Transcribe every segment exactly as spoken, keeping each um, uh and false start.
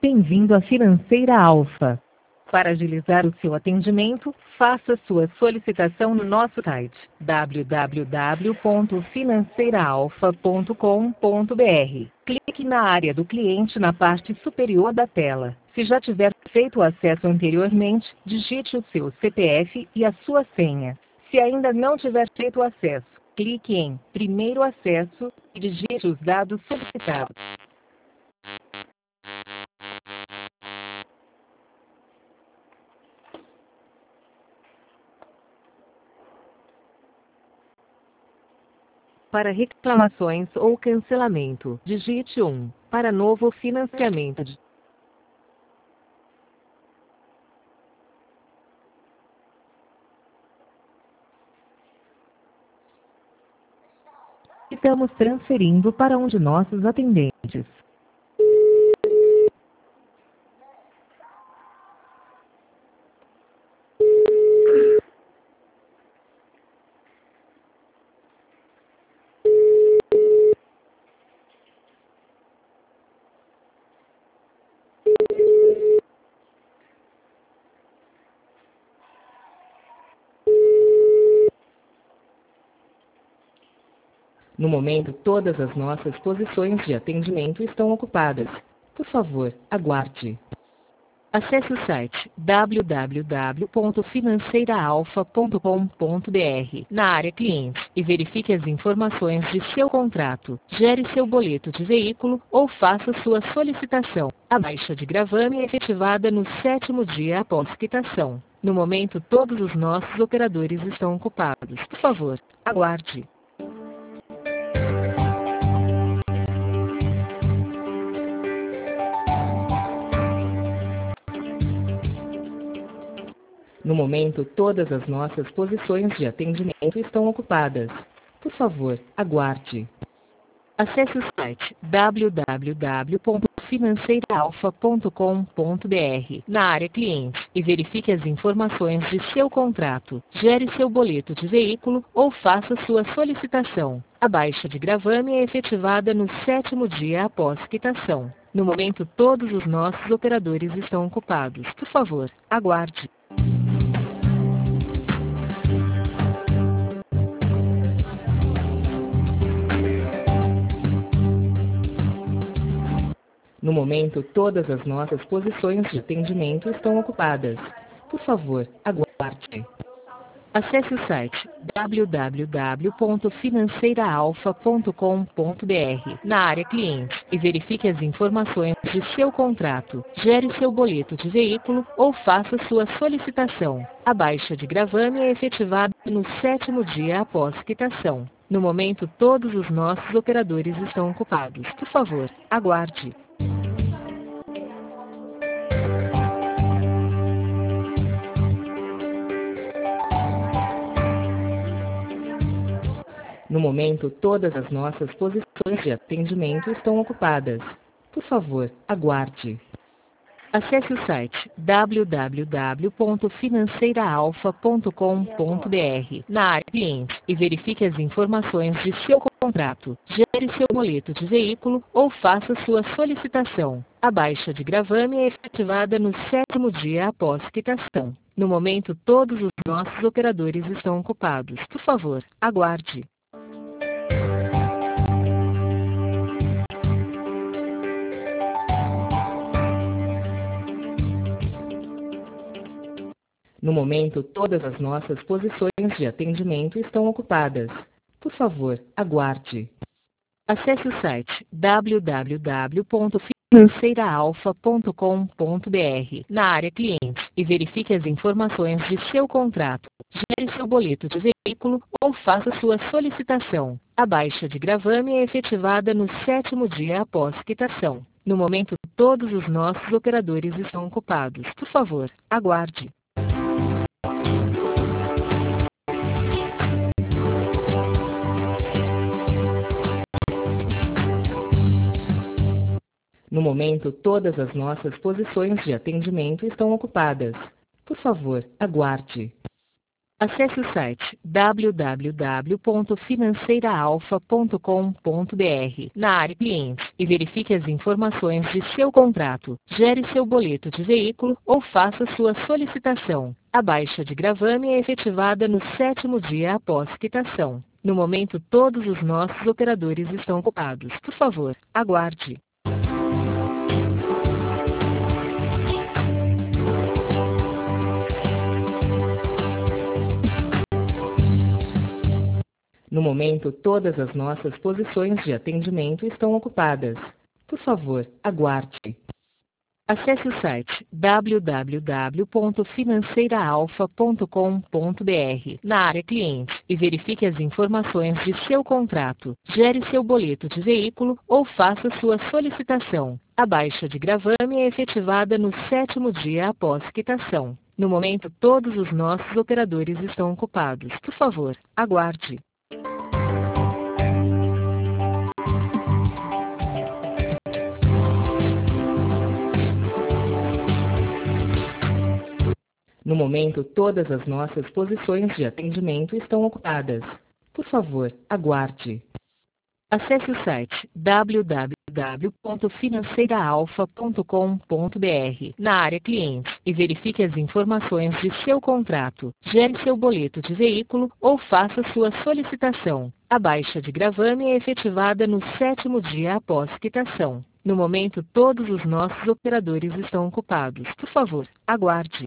Bem-vindo à Financeira Alfa. Para agilizar o seu atendimento, faça sua solicitação no nosso site w w w ponto financeira alfa ponto com ponto b r. Clique na área do cliente na parte superior da tela. Se já tiver feito o acesso anteriormente, digite o seu C P F e a sua senha. Se ainda não tiver feito o acesso, clique em Primeiro Acesso e digite os dados solicitados. Para reclamações ou cancelamento, digite um. Para novo financiamento, digite Estamos transferindo para um de nossos atendentes. No momento, todas as nossas posições de atendimento estão ocupadas. Por favor, aguarde. Acesse o site w w w ponto financeira alfa ponto com ponto b r na área Cliente e verifique as informações de seu contrato. Gere seu boleto de veículo ou faça sua solicitação. A baixa de gravame é efetivada no sétimo dia após quitação. No momento, todos os nossos operadores estão ocupados. Por favor, aguarde. No momento, todas as nossas posições de atendimento estão ocupadas. Por favor, aguarde. Acesse o site w w w ponto financeira alfa ponto com ponto b r na área Cliente e verifique as informações de seu contrato. Gere seu boleto de veículo ou faça sua solicitação. A baixa de gravame é efetivada no sétimo dia após quitação. No momento, todos os nossos operadores estão ocupados. Por favor, aguarde. No momento, todas as nossas posições de atendimento estão ocupadas. Por favor, aguarde. Acesse o site w w w ponto financeira alfa ponto com ponto b r na área Cliente e verifique as informações de seu contrato. Gere seu boleto de veículo ou faça sua solicitação. A baixa de gravame é efetivada no sétimo dia após quitação. No momento, todos os nossos operadores estão ocupados. Por favor, aguarde. No momento, todas as nossas posições de atendimento estão ocupadas. Por favor, aguarde. Acesse o site w w w ponto financeira alfa ponto com ponto b r na área Cliente e verifique as informações de seu contrato. Gere seu boleto de veículo ou faça sua solicitação. A baixa de gravame é efetivada no sétimo dia após quitação. No momento, todos os nossos operadores estão ocupados. Por favor, aguarde. No momento, todas as nossas posições de atendimento estão ocupadas. Por favor, aguarde. Acesse o site w w w ponto financeira alfa ponto com ponto b r na área Cliente e verifique as informações de seu contrato. Gere seu boleto de veículo ou faça sua solicitação. A baixa de gravame é efetivada no sétimo dia após quitação. No momento, todos os nossos operadores estão ocupados. Por favor, aguarde. No momento, todas as nossas posições de atendimento estão ocupadas. Por favor, aguarde. Acesse o site w w w ponto financeira alfa ponto com ponto b r na área Clientes e verifique as informações de seu contrato, gere seu boleto de veículo ou faça sua solicitação. A baixa de gravame é efetivada no sétimo dia após quitação. No momento, todos os nossos operadores estão ocupados. Por favor, aguarde. No momento, todas as nossas posições de atendimento estão ocupadas. Por favor, aguarde. Acesse o site w w w ponto financeira alfa ponto com ponto b r na área Clientes e verifique as informações de seu contrato, gere seu boleto de veículo ou faça sua solicitação. A baixa de gravame é efetivada no sétimo dia após quitação. No momento, todos os nossos operadores estão ocupados. Por favor, aguarde. No momento, todas as nossas posições de atendimento estão ocupadas. Por favor, aguarde. Acesse o site w w w ponto financeira alfa ponto com ponto b r na área Clientes e verifique as informações de seu contrato, gere seu boleto de veículo ou faça sua solicitação. A baixa de gravame é efetivada no sétimo dia após quitação. No momento, todos os nossos operadores estão ocupados. Por favor, aguarde.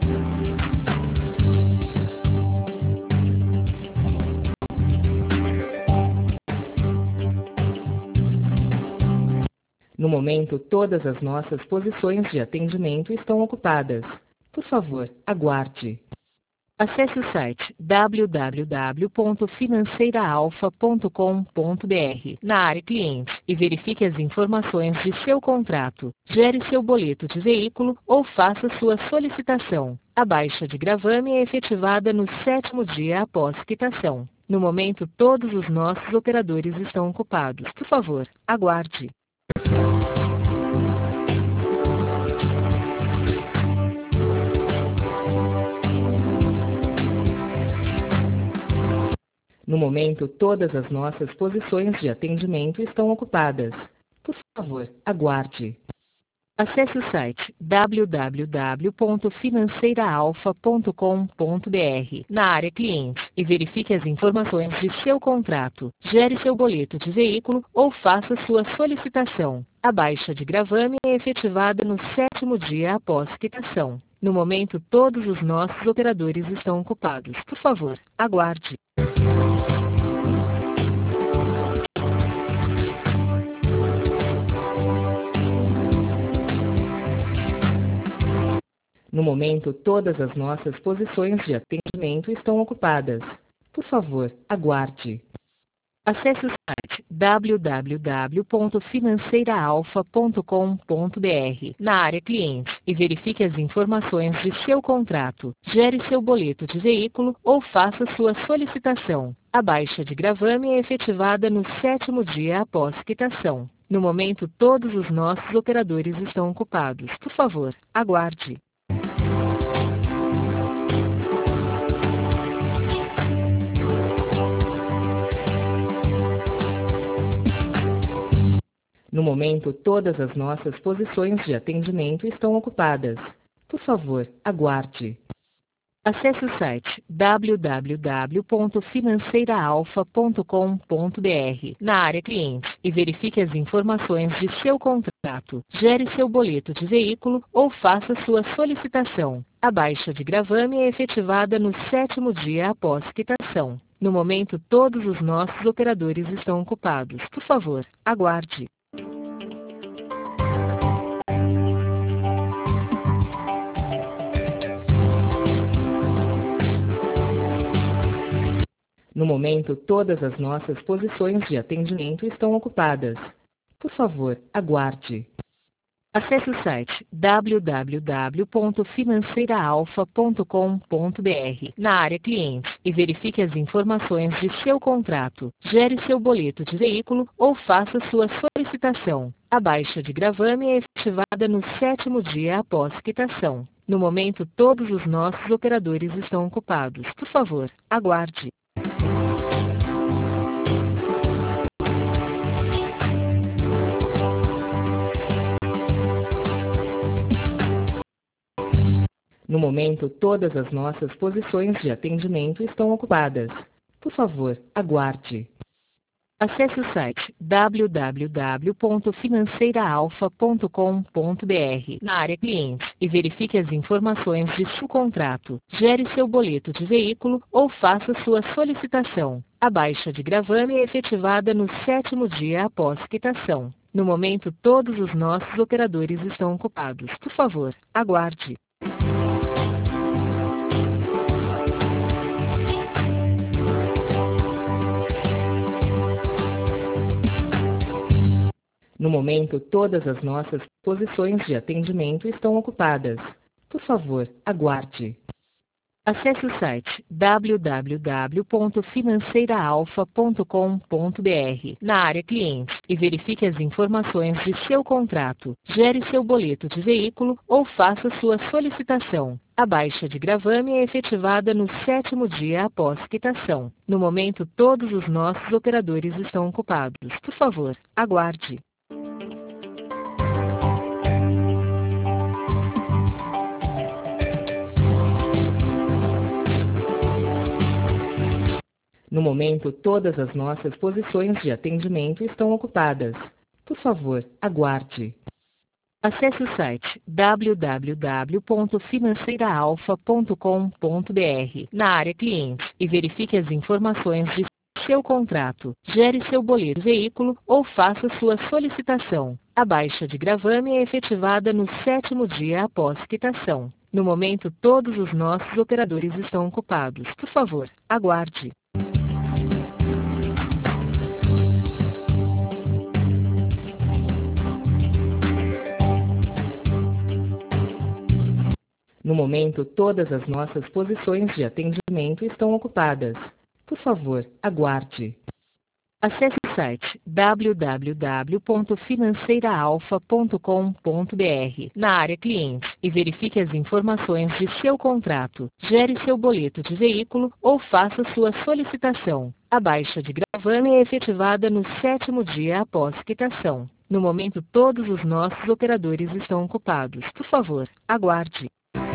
No momento, todas as nossas posições de atendimento estão ocupadas. Por favor, aguarde. Acesse o site w w w ponto financeira alfa ponto com ponto b r na área Clientes e verifique as informações de seu contrato, gere seu boleto de veículo ou faça sua solicitação. A baixa de gravame é efetivada no sétimo dia após quitação. No momento, todos os nossos operadores estão ocupados. Por favor, aguarde. No momento, todas as nossas posições de atendimento estão ocupadas. Por favor, aguarde. Acesse o site w w w ponto financeira alfa ponto com ponto b r na área Clientes e verifique as informações de seu contrato, gere seu boleto de veículo ou faça sua solicitação. A baixa de gravame é efetivada no sétimo dia após quitação. No momento, todos os nossos operadores estão ocupados. Por favor, aguarde. No momento, todas as nossas posições de atendimento estão ocupadas. Por favor, aguarde. Acesse o site w w w ponto financeira alfa ponto com ponto b r na área Clientes e verifique as informações de seu contrato, gere seu boleto de veículo ou faça sua solicitação. A baixa de gravame é efetivada no sétimo dia após quitação. No momento, todos os nossos operadores estão ocupados. Por favor, aguarde. No momento, todas as nossas posições de atendimento estão ocupadas. Por favor, aguarde. Acesse o site w w w ponto financeira alfa ponto com ponto b r na área Clientes e verifique as informações de seu contrato, gere seu boleto de veículo ou faça sua solicitação. A baixa de gravame é efetivada no sétimo dia após quitação. No momento, todos os nossos operadores estão ocupados. Por favor, aguarde. No momento, todas as nossas posições de atendimento estão ocupadas. Por favor, aguarde. Acesse o site w w w ponto financeira alfa ponto com ponto b r na área Clientes e verifique as informações de seu contrato, gere seu boleto de veículo ou faça sua solicitação. A baixa de gravame é efetivada no sétimo dia após quitação. No momento, todos os nossos operadores estão ocupados. Por favor, aguarde. No momento, todas as nossas posições de atendimento estão ocupadas. Por favor, aguarde. Acesse o site w w w ponto financeira alfa ponto com ponto b r na área cliente e verifique as informações de seu contrato. Gere seu boleto de veículo ou faça sua solicitação. A baixa de gravame é efetivada no sétimo dia após quitação. No momento, todos os nossos operadores estão ocupados. Por favor, aguarde. No momento, todas as nossas posições de atendimento estão ocupadas. Por favor, aguarde. Acesse o site w w w ponto financeira alfa ponto com ponto b r na área cliente e verifique as informações de seu contrato. Gere seu boleto de veículo ou faça sua solicitação. A baixa de gravame é efetivada no sétimo dia após quitação. No momento, todos os nossos operadores estão ocupados. Por favor, aguarde. No momento, todas as nossas posições de atendimento estão ocupadas. Por favor, aguarde. Acesse o site w w w ponto financeira alfa ponto com ponto b r na área cliente e verifique as informações de seu contrato. Gere seu boleto de veículo ou faça sua solicitação. A baixa de gravame é efetivada no sétimo dia após quitação. No momento, todos os nossos operadores estão ocupados. Por favor, aguarde. No momento, todas as nossas posições de atendimento estão ocupadas. Por favor, aguarde. Acesse o site w w w ponto financeira alfa ponto com ponto b r na área cliente e verifique as informações de seu contrato. Gere seu boleto de veículo ou faça sua solicitação. A baixa de gravame é efetivada no sétimo dia após quitação. No momento, todos os nossos operadores estão ocupados. Por favor, aguarde.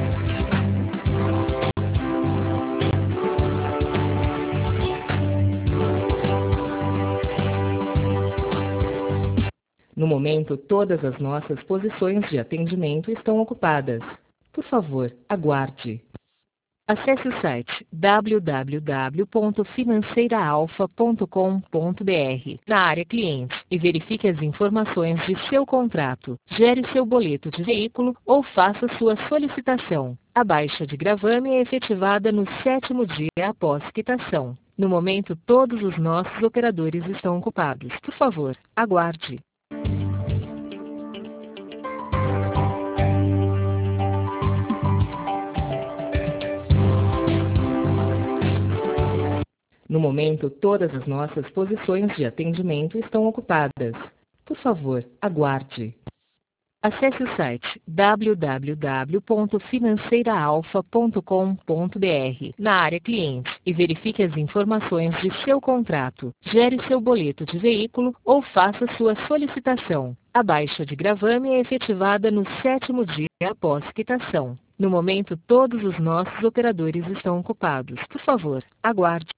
No momento, todas as nossas posições de atendimento estão ocupadas. Por favor, aguarde. Acesse o site w w w ponto financeira alfa ponto com ponto b r na área cliente e verifique as informações de seu contrato. Gere seu boleto de veículo ou faça sua solicitação. A baixa de gravame é efetivada no sétimo dia após quitação. No momento, todos os nossos operadores estão ocupados. Por favor, aguarde. No momento, todas as nossas posições de atendimento estão ocupadas. Por favor, aguarde. Acesse o site w w w ponto financeira alfa ponto com ponto b r na área cliente e verifique as informações de seu contrato. Gere seu boleto de veículo ou faça sua solicitação. A baixa de gravame é efetivada no sétimo dia após quitação. No momento, todos os nossos operadores estão ocupados. Por favor, aguarde.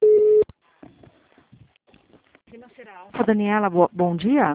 Daniela, bo- bom dia.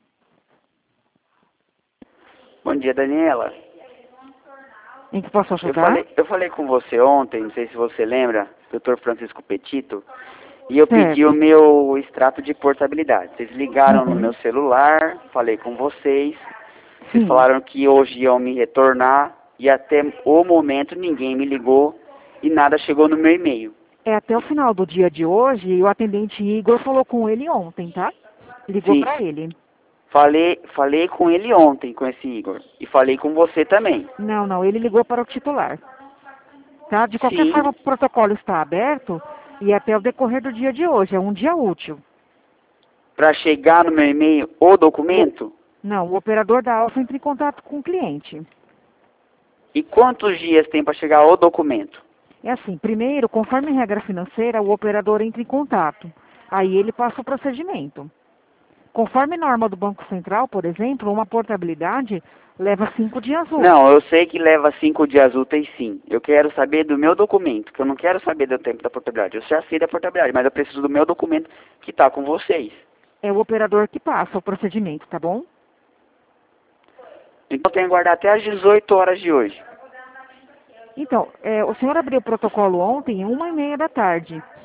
Bom dia, Daniela. Em que posso Eu ajudar? falei, eu falei com você ontem, não sei se você lembra, doutor Francisco Petito, e eu Certo. pedi o meu extrato de portabilidade. Vocês ligaram Uhum. no meu celular, falei com vocês, vocês Sim. falaram que hoje iam me retornar, e até o momento ninguém me ligou e nada chegou no meu e-mail. É até o final do dia de hoje e o atendente Igor falou com ele ontem, tá? Ligou Sim. pra ele. Falei, falei com ele ontem, com esse Igor, e falei com você também. Não, não, ele ligou para o titular. Tá? De qualquer Sim. forma, o protocolo está aberto e até o decorrer do dia de hoje, é um dia útil. Para chegar no meu e-mail o documento, Não, o operador da Alfa entra em contato com o cliente. E quantos dias tem para chegar o documento? É assim, primeiro, conforme regra financeira, o operador entra em contato. Aí ele passa o procedimento. Conforme norma do Banco Central, por exemplo, uma portabilidade leva cinco dias úteis. Não, eu sei que leva cinco dias úteis sim. Eu quero saber do meu documento, que eu não quero saber do tempo da portabilidade. Eu já sei da portabilidade, mas eu preciso do meu documento que está com vocês. É o operador que passa o procedimento, tá bom? Então eu tenho que aguardar até às dezoito horas de hoje. Então, é, o senhor abriu o protocolo ontem, uma e meia da tarde.